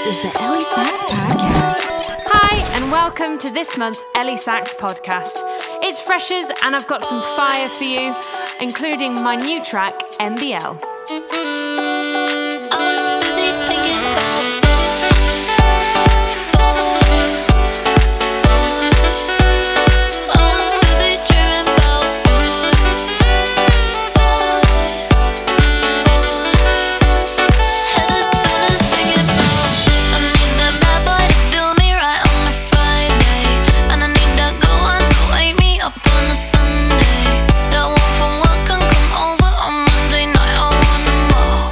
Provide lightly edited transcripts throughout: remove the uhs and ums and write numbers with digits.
is the Ellie Sachs Podcast. Hi, and welcome to this month's Ellie Sachs Podcast. It's Freshers, and I've got some fire for you, including my new track, MBL. Sunday, that one from work can come over on Monday night. I wanna more.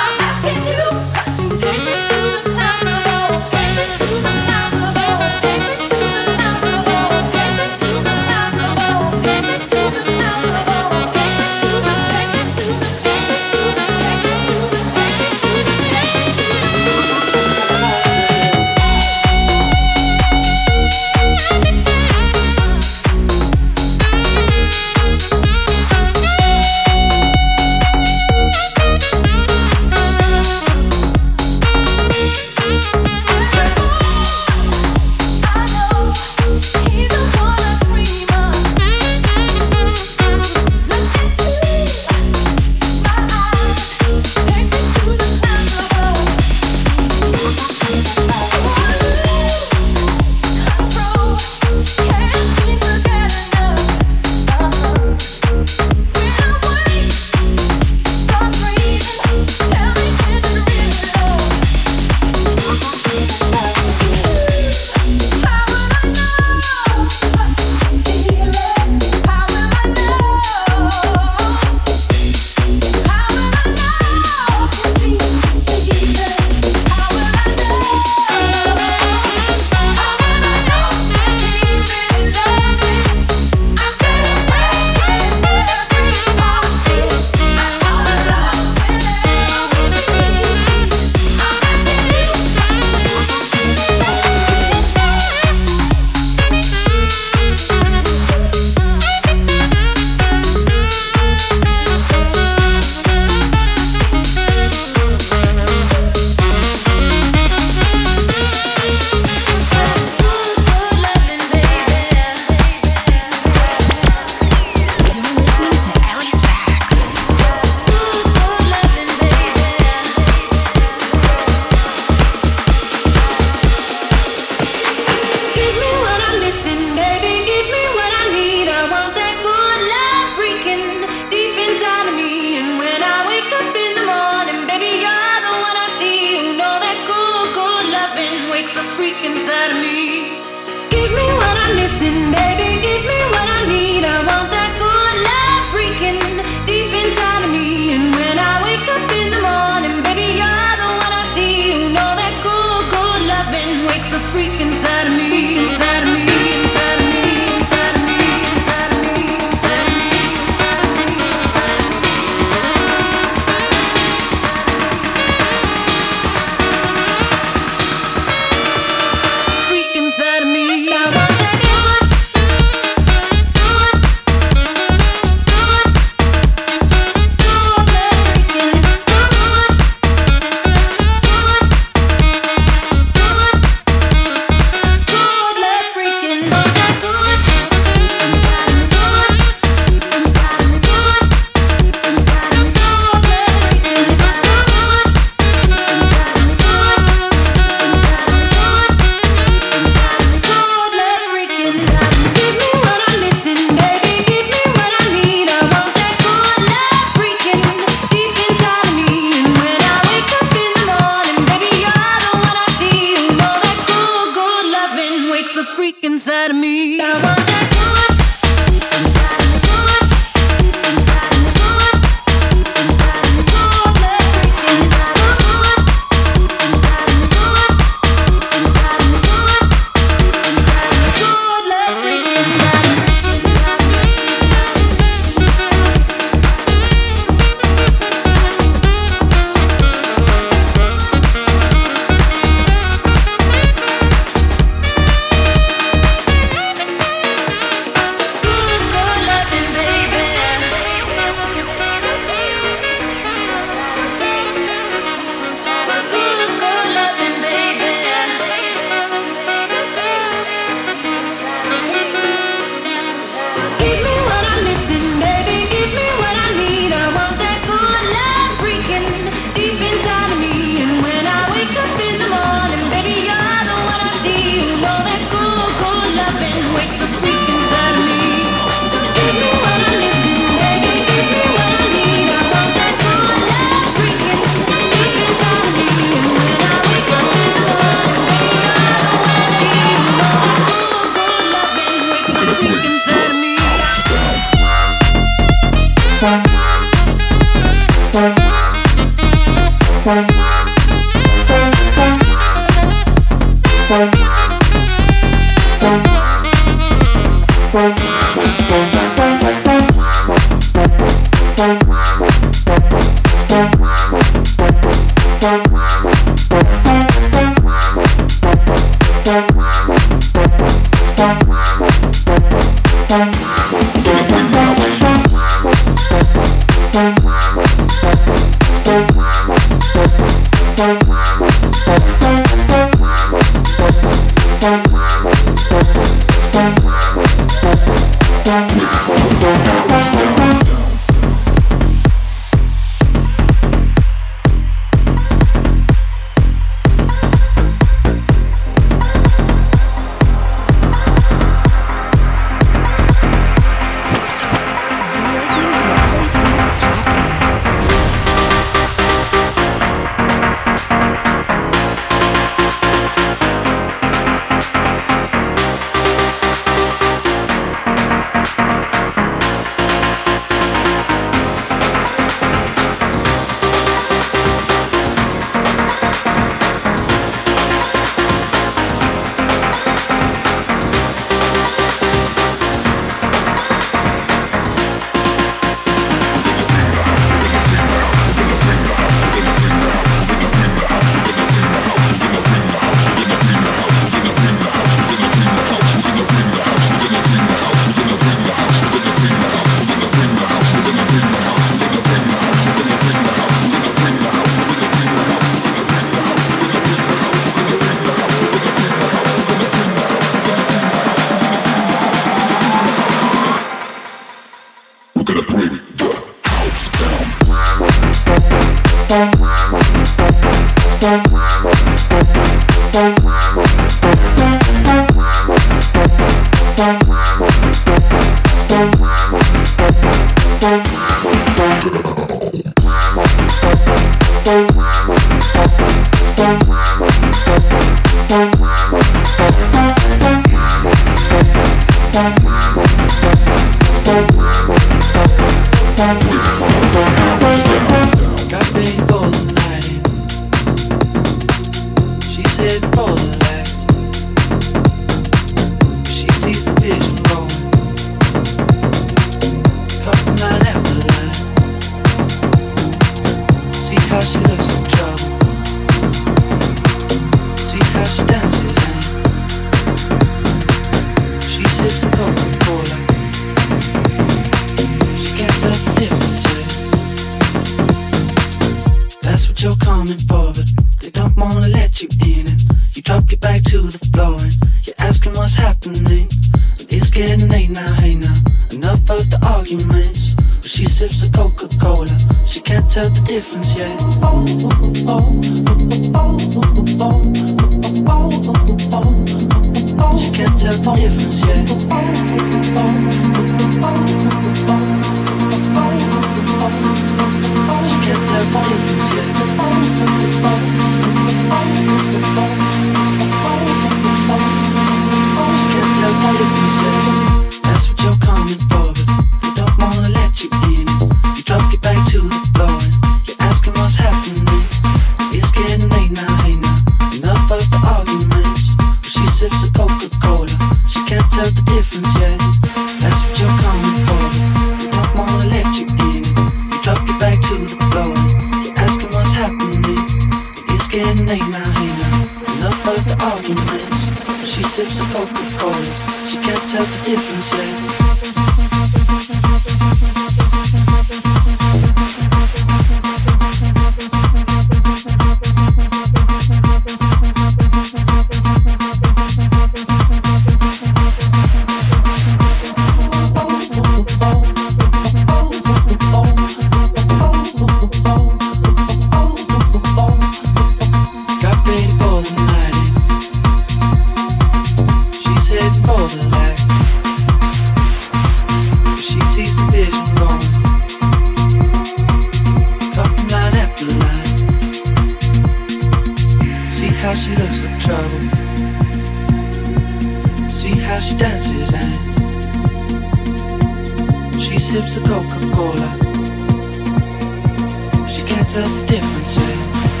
sips of Coca-Cola. She can't tell the difference, yeah.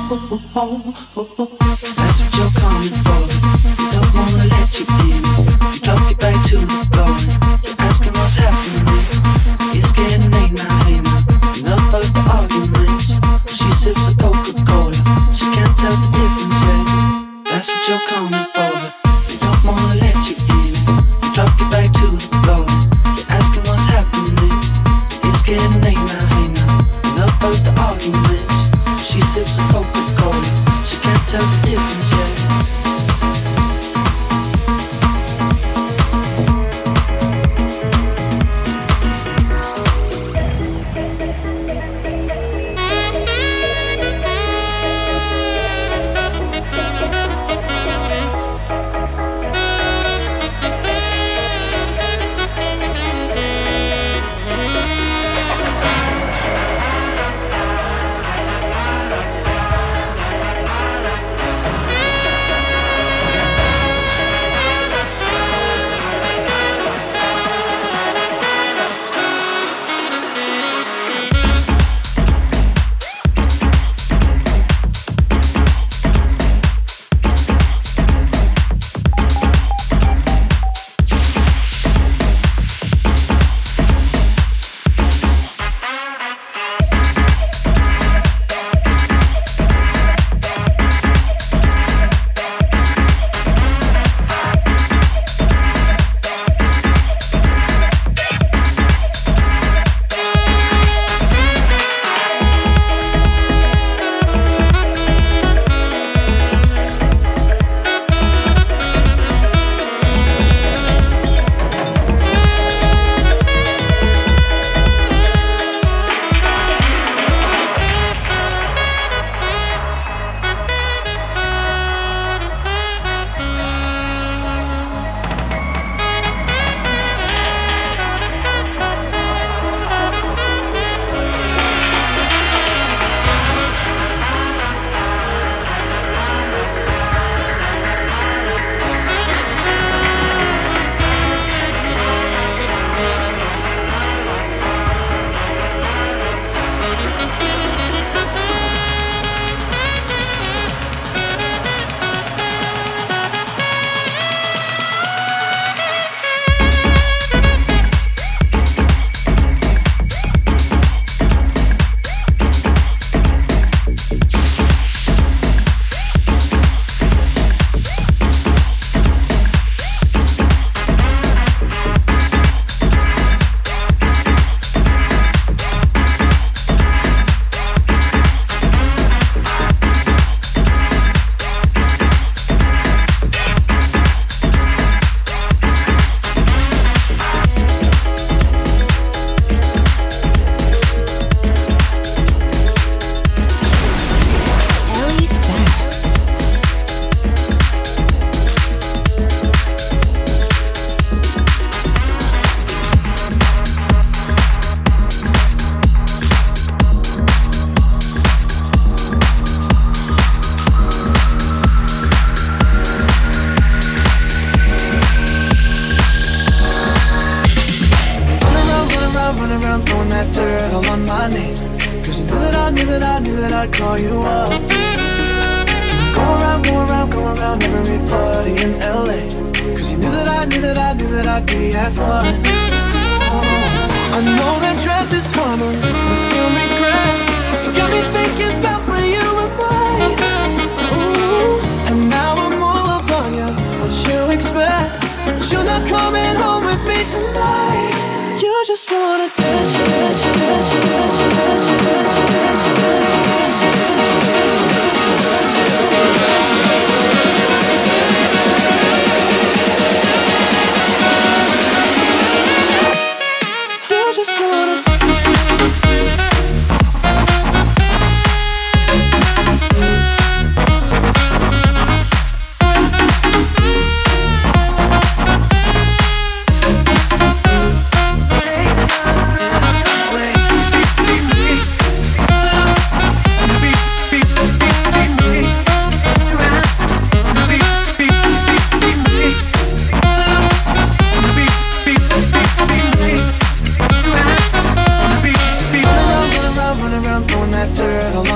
That's what you're coming for. You don't wanna let you in. You drop your back to the floor. You're asking what's happening. It's getting late now, hey now. Enough of the arguments. She sips the Coca-Cola. She can't tell the difference yet. That's what you're coming for. You don't wanna let you in. You drop your back to the floor. You're asking what's happening. It's getting late now, hey now. Enough of the arguments. She sips the Coca-Cola. She can't tell the difference yet.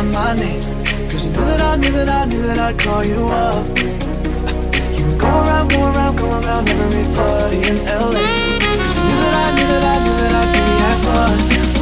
on my name, 'cause I knew that I'd call you up. You would go around everybody in LA, 'cause I knew that I'd be at fun.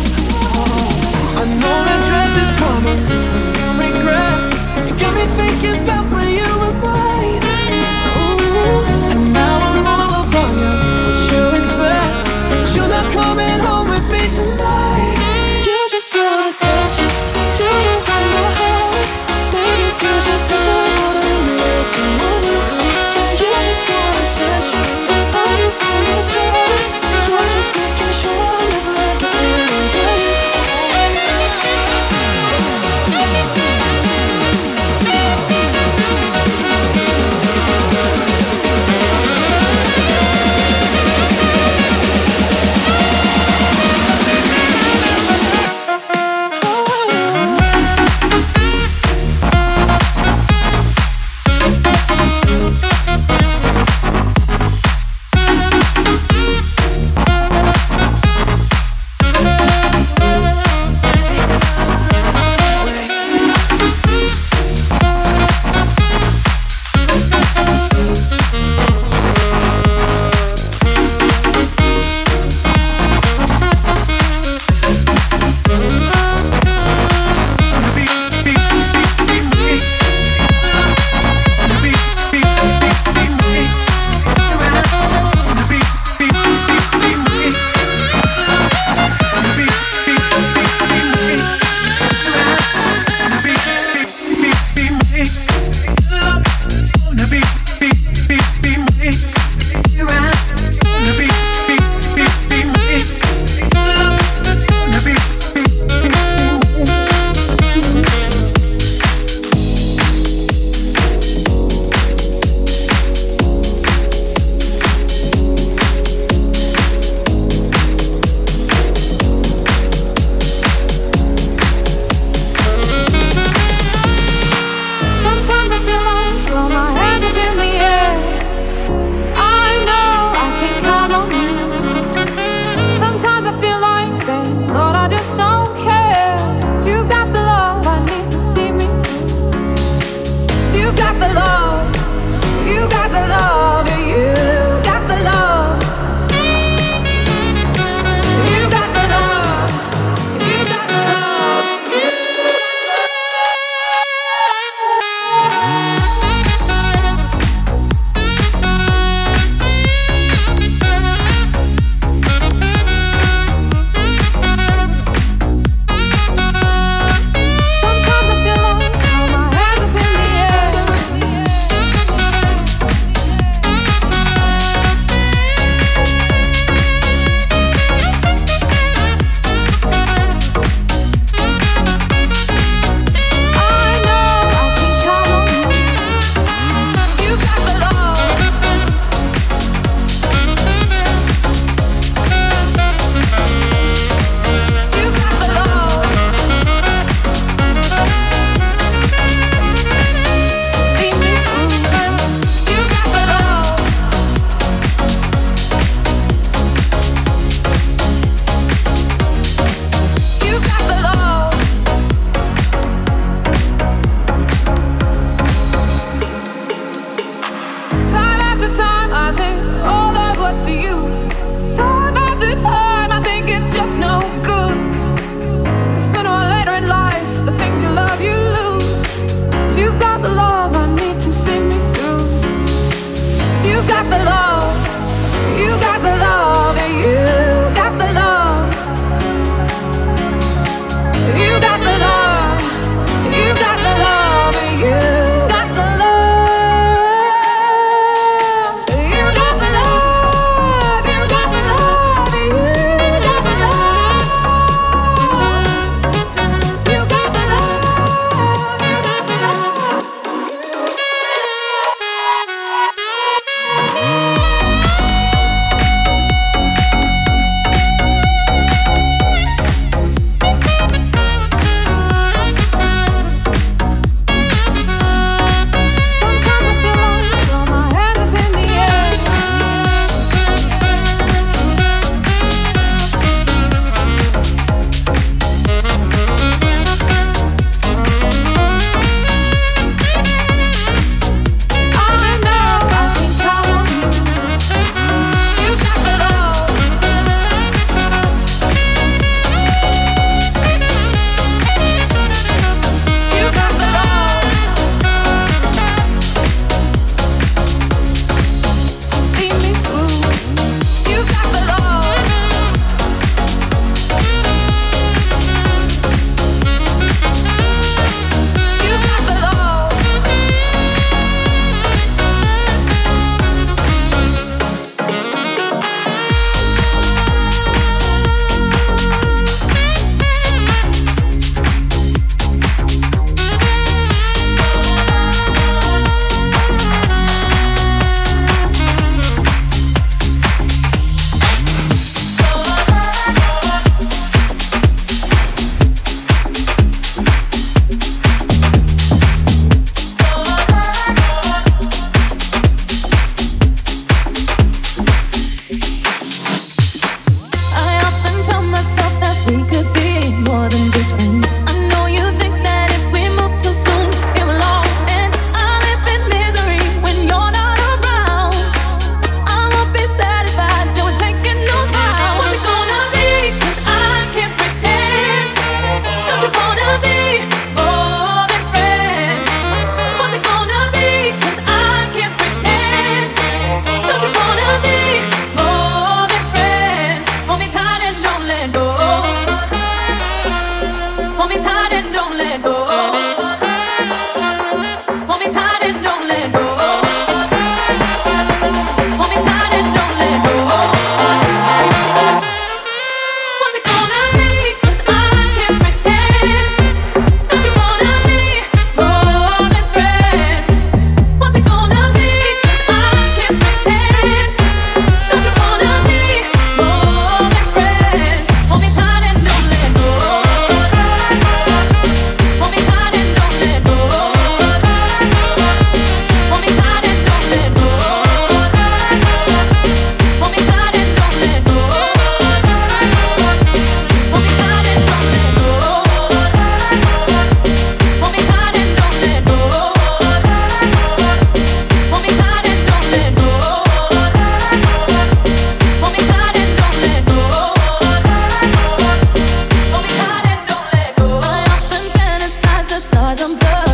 I know that dress is coming, I feel regret. You got me thinking about when you were mine. Ooh, and now I'm all up on you. What you expect? You're not coming home with me tonight. You just want attention. You don't want my heart. Maybe you just don't need someone new. Yeah, you just want attention. Are you from yourself? You're just making sure I never get into you.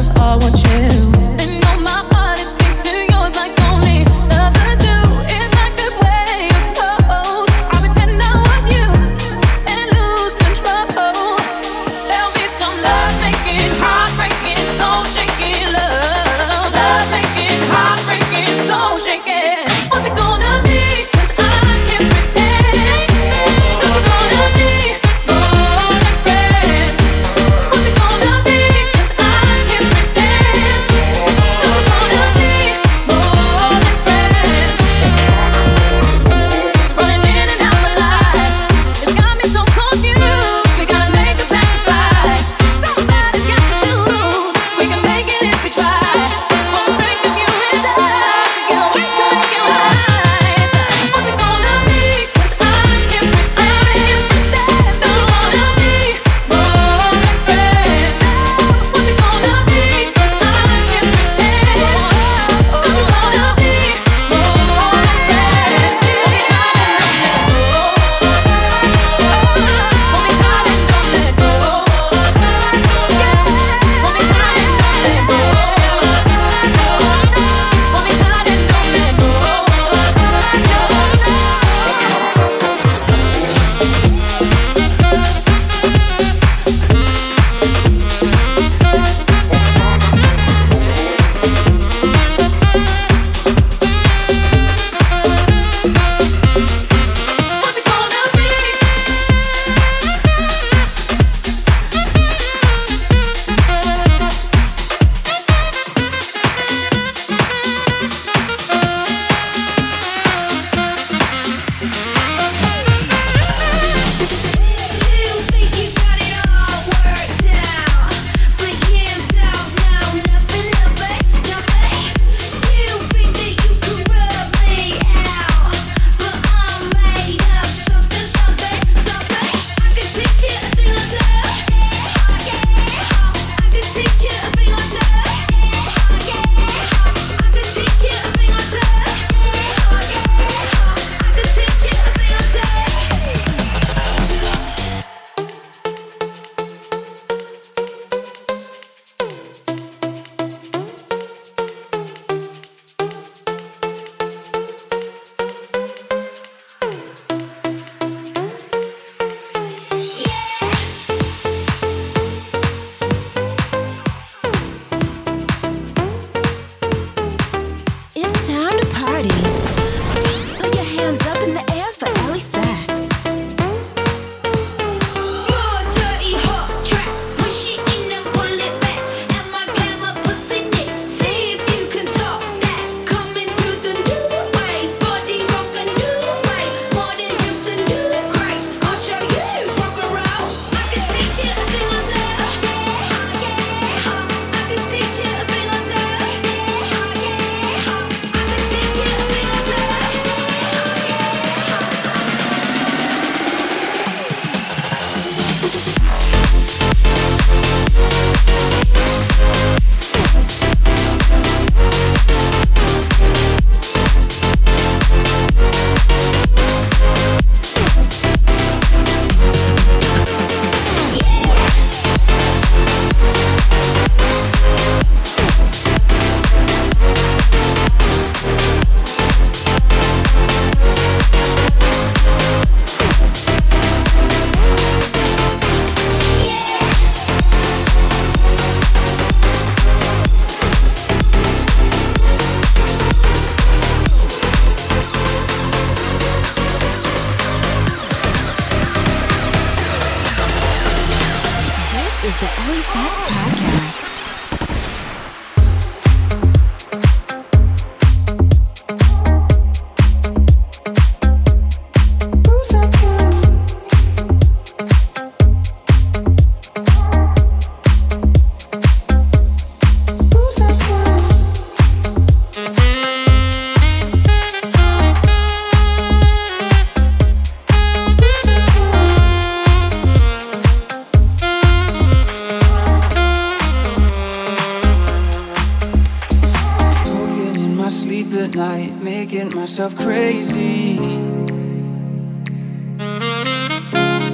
is the Ellie Sax Podcast. Myself crazy. Wrote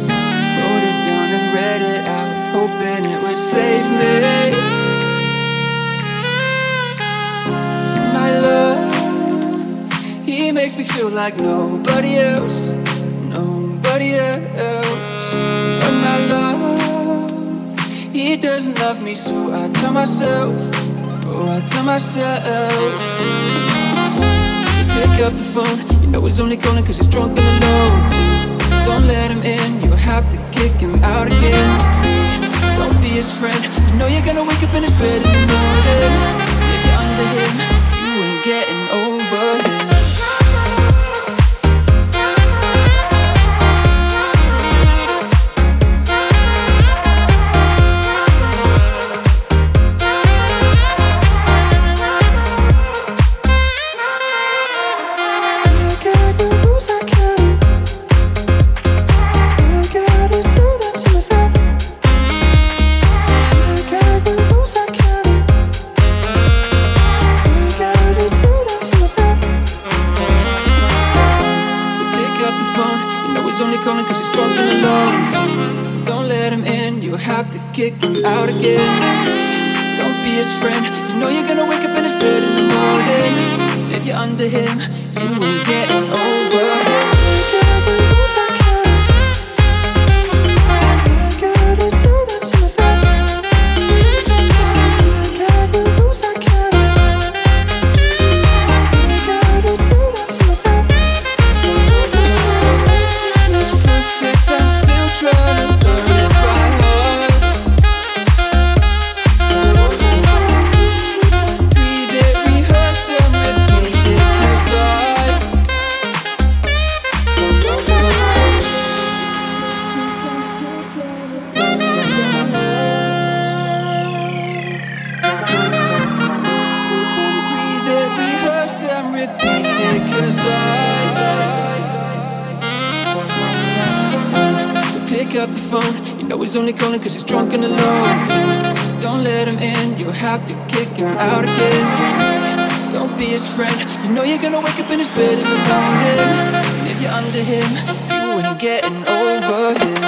it down and read it out, hoping it would save me. like nobody else, nobody else. But my love, he doesn't love me, so I tell myself, oh, I tell myself. Pick up the phone, you know he's only calling cause he's drunk and alone too. Don't let him in, you have to kick him out again. Don't be his friend, you know you're gonna wake up in his bed in the morning. If you're under him, you ain't getting over him. Kick him out again. Don't be his friend, you know you're gonna wake up in his bed in the morning. If you're under him, you ain't getting over him. Pick up the phone, you know he's only calling cause he's drunk and alone too. Don't let him in, you have to kick him out again. Don't be his friend, you know you're gonna wake up in his bed in the morning. And if you're under him, you ain't getting over him.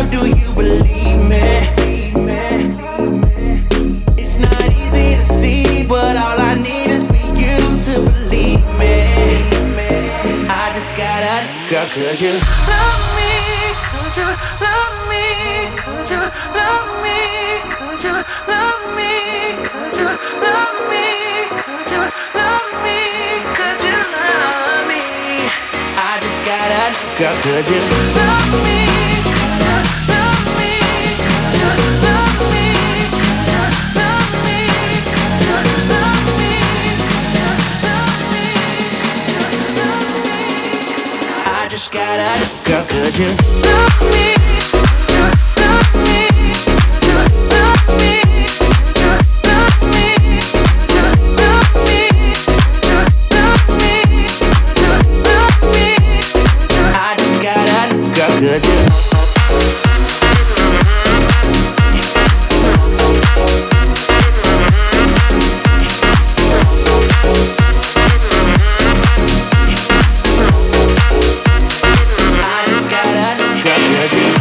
girl, do you believe me? It's not easy to see, but all I need is for you to believe me. I just gotta, girl, could you love me? Could you love me? Could you love me? Could you love me? Could you love me? Could you love me? Could you love me? I just gotta, girl, could you love me? Could you love me? Could you love me? Could you love me? Could you love me? Could you love me? I just gotta, girl, could you love me? Could you? I just gotta, girl, could you?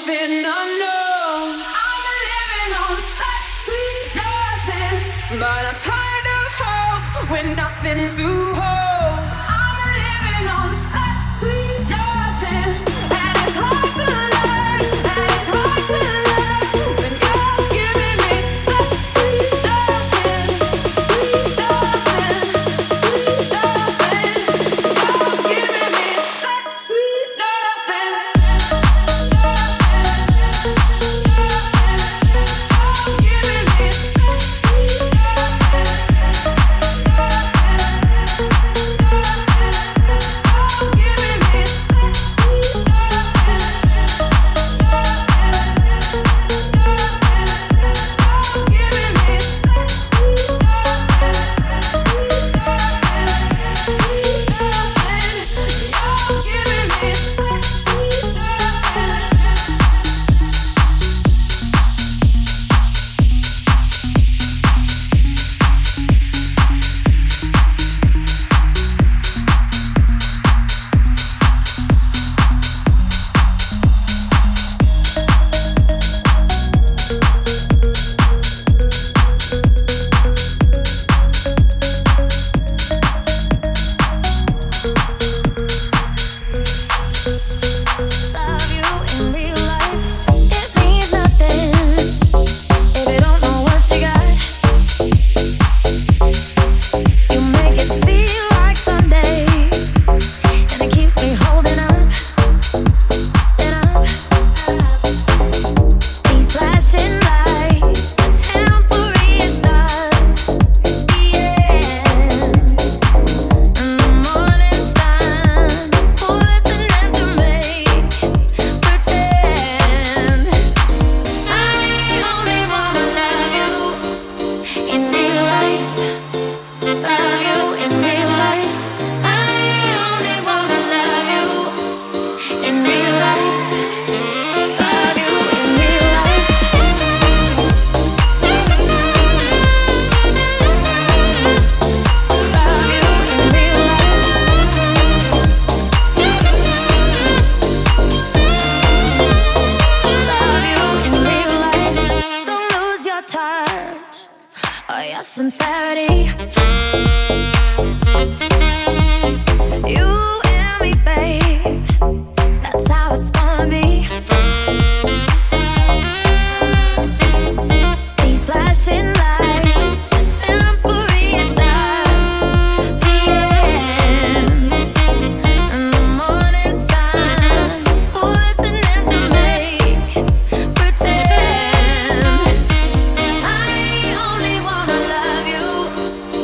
something unknown. I'm living on such sweet nothing, but I'm tired of hope with nothing to hold. I'm living on such sweet nothing, and it's hard to learn, and it's hard to learn when you're giving me such sweet nothing, sweet nothing, sweet nothing. You're giving me such sweet nothing. Sincerity, you and me, babe. That's how it's gonna be. These flashing lights are temporary, it's not the end. And the morning sun puts an end to make pretend. I only wanna love you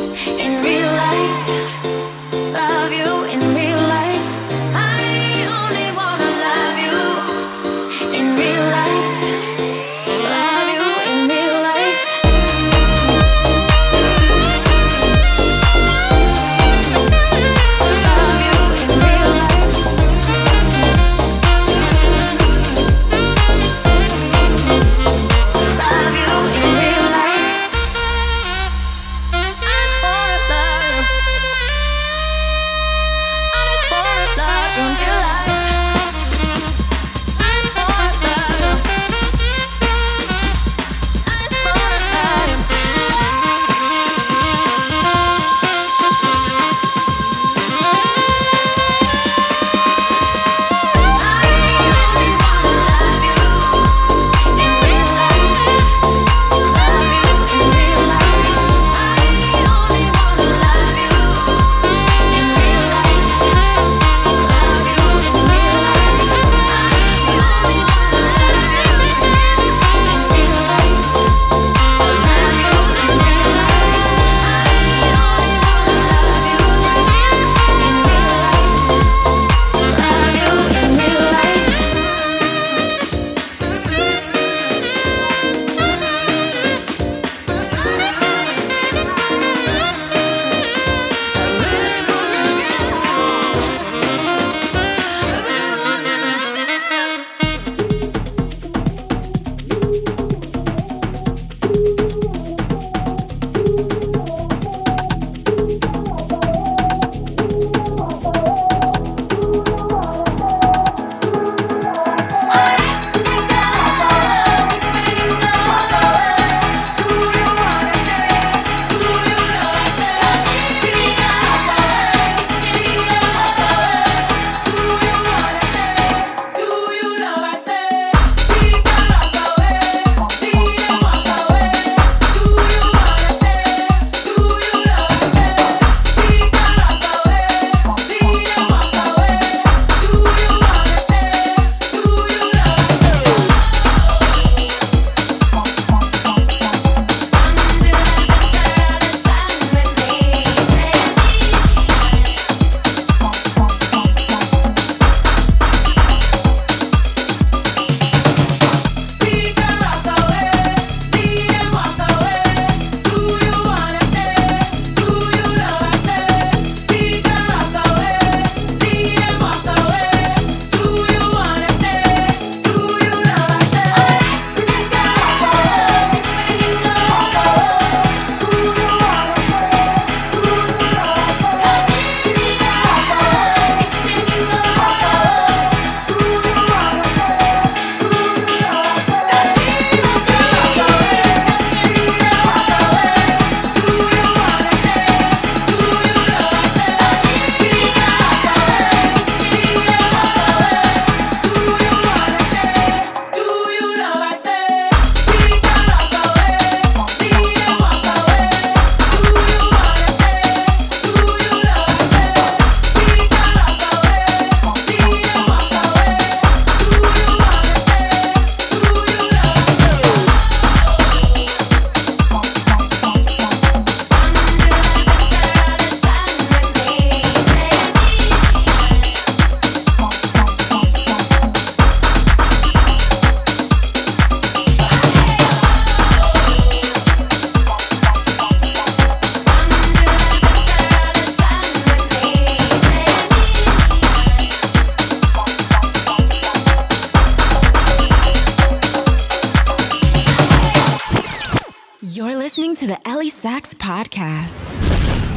You're listening to the Ellie Sachs Podcast.